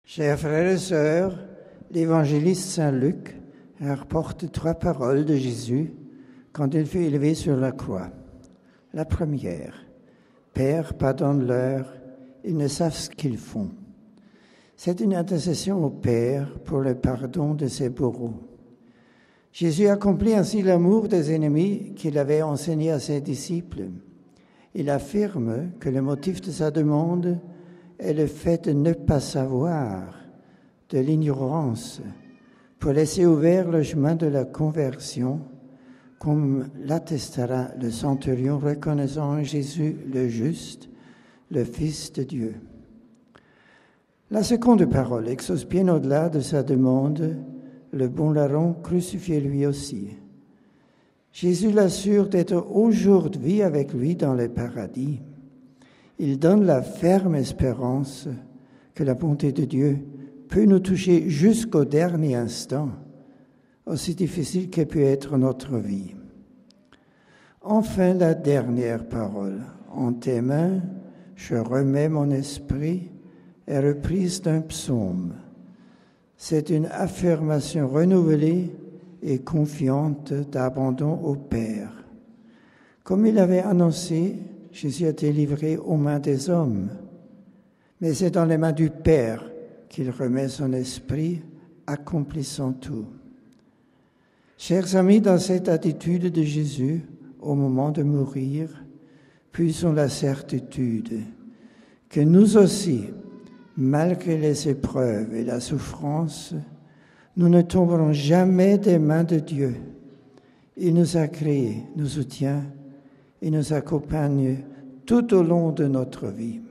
Chers frères et sœurs, l'évangéliste Saint Luc rapporte 3 paroles de Jésus quand il fut élevé sur la croix. La première, « Père, pardonne-leur, ils ne savent ce qu'ils font ». C'est une intercession au Père pour le pardon de ses bourreaux. Jésus accomplit ainsi l'amour des ennemis qu'il avait enseigné à ses disciples. Il affirme que le motif de sa demande est le fait de ne pas savoir, de l'ignorance, pour laisser ouvert le chemin de la conversion, comme l'attestera le centurion reconnaissant en Jésus le juste, le Fils de Dieu. La seconde parole exauce bien au-delà de sa demande le bon larron crucifié lui aussi. Jésus l'assure d'être aujourd'hui avec lui dans le paradis. Il donne la ferme espérance que la bonté de Dieu peut nous toucher jusqu'au dernier instant, aussi difficile qu'ait pu être notre vie. Enfin, la dernière parole. En tes mains, je remets mon esprit, est reprise d'un psaume. C'est une affirmation renouvelée et confiante d'abandon au Père. Comme il avait annoncé, Jésus a été livré aux mains des hommes, mais c'est dans les mains du Père qu'il remet son esprit, accomplissant tout. Chers amis, dans cette attitude de Jésus, au moment de mourir, puissons la certitude que nous aussi, malgré les épreuves et la souffrance, nous ne tomberons jamais des mains de Dieu. Il nous a créés, nous soutient et nous accompagne tout au long de notre vie.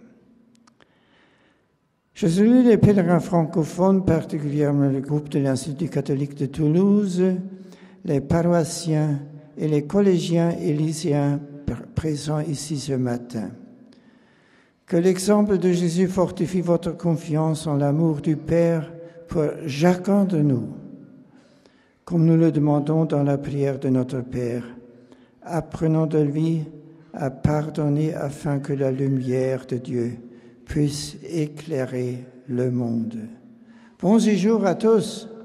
Je salue les pèlerins francophones, particulièrement le groupe de l'Institut catholique de Toulouse, les paroissiens et les collégiens et lycéens présents ici ce matin. Que l'exemple de Jésus fortifie votre confiance en l'amour du Père pour chacun de nous, comme nous le demandons dans la prière de notre Père. Apprenons de lui à pardonner afin que la lumière de Dieu puisse éclairer le monde. Bon séjour à tous.